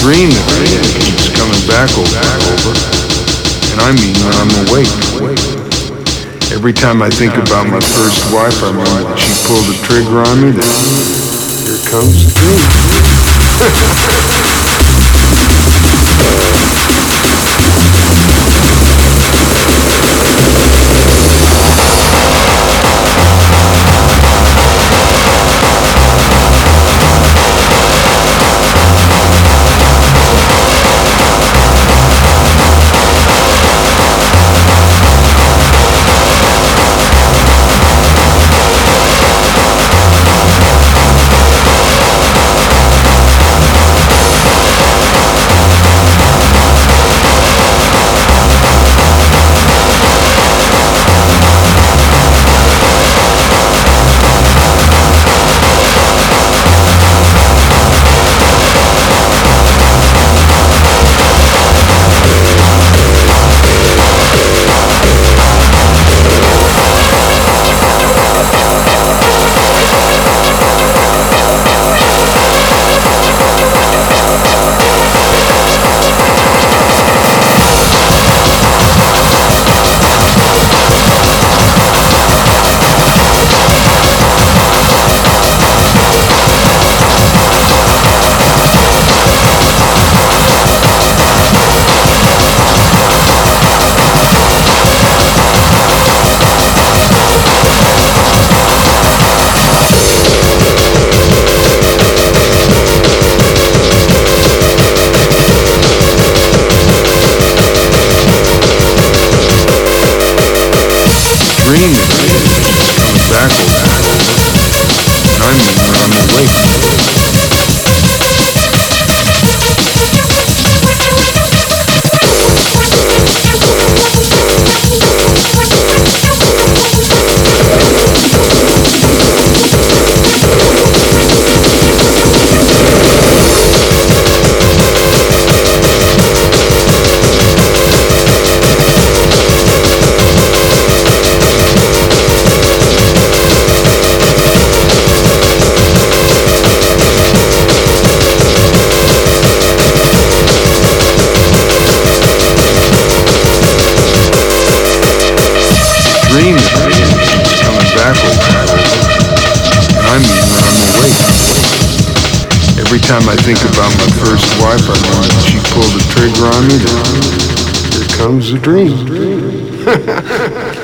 dream that keeps coming back over and over, and I mean when I'm awake. Every time I think about my first wife, I remember that she pulled the trigger on me, then here comes the dream. Dream that keeps coming back over and over, and I mean when I'm awake. Dream that keeps coming back over and over, and I mean when I'm awake. Every time I think about my first wife, I remember that she pulled the trigger on me, then here comes the dream.